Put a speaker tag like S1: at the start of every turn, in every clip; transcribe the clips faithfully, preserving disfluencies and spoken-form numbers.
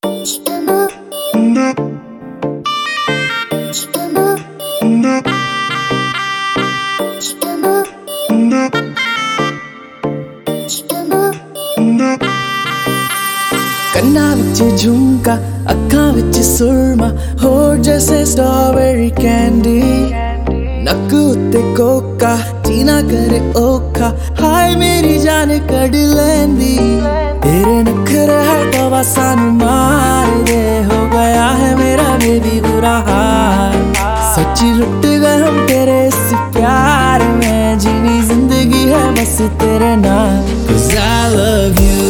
S1: ਕੰਨਾਂ ਵਿੱਚ ਝੁਮਕਾ, ਅੱਖਾਂ ਵਿੱਚ ਸੁਰਮਾ, ਹੋਠ ਜੈਸੇ ਸਟ੍ਰਾਬੇਰੀ ਕੈਂਡੀ, ਨੱਕ ਉੱਤੇ ਕੋਕਾ, ਜੀਣਾ करे औखा, हाय मेरी जान कढ़ लैंदी, तेरे नखरे हवा सानू मार दे, हो गया है मेरा बेबी बुरा हाल, सच्ची लुट गए हम तेरे इस प्यार में, जीनी जिंदगी है बस तेरे नाम, 'cause I love you.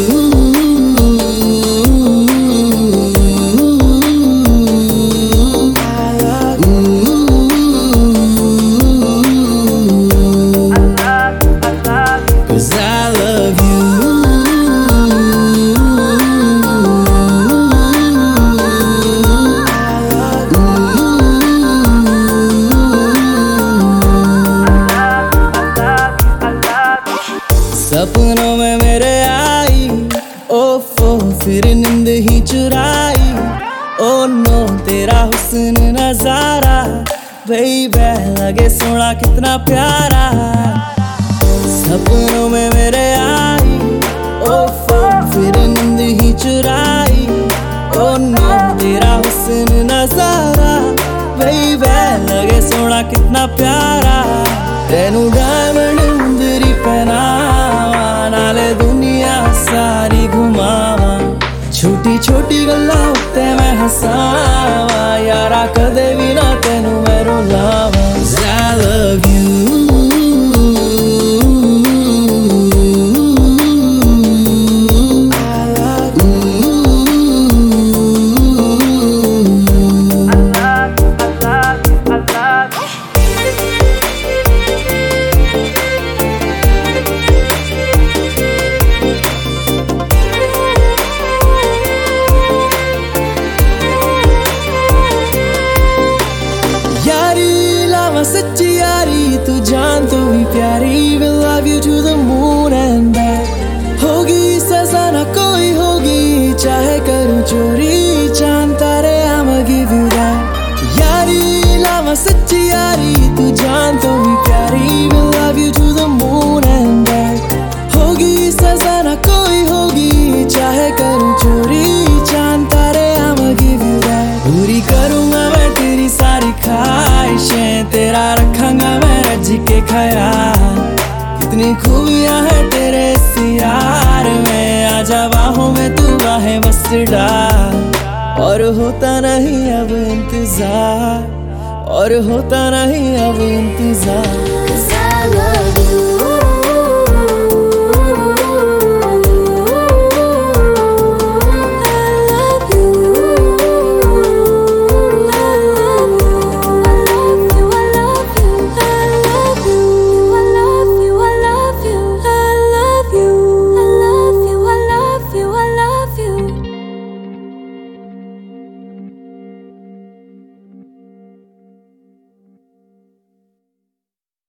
S1: सपनों में मेरे आई, ओफो फिर नींद ही चुराई, ओ नो तेरा हुस्न नजारा, बेबी लगे सोना कितना प्यारा, सपनों में मेरे आई, ओफो फिर नींद ही चुराई, ओ नो तेरा हुस्न नजारा, बेबी लगे सोना कितना प्यारा, तेनू डायमंड मुंदरी पहनावा, नाले दुनिया सारी घुमावा, छोटी छोटी गल्लां उत्ते मैं हसावा, यारा कदे भी ना तेनू मैं रुलावा, 'cause I love you. सच्ची यारी तू जान तू ही प्यारी, will love you to the moon and back, होगी सजा ना कोई होगी, चाहे करूं चोरी चांद तारे I'ma give you that, यारी लावा सच्ची यारी तू जान तू ही प्यारी, will love you to the moon and back, होगी सजा ना कोई होगी, चाहे करूं चोरी चांद तारे I'ma give you that, पूरी करूंगा मैं तेरी सारी ख्वाहिशें, तेरा रखूंगा मैं रज के ख्याल, कितनी खूबियां हैं तेरे इस यार में, आजा बाहों में तू बाहें बस डाल, और होता नहीं अब इंतजार, और होता नहीं अब इंतजार।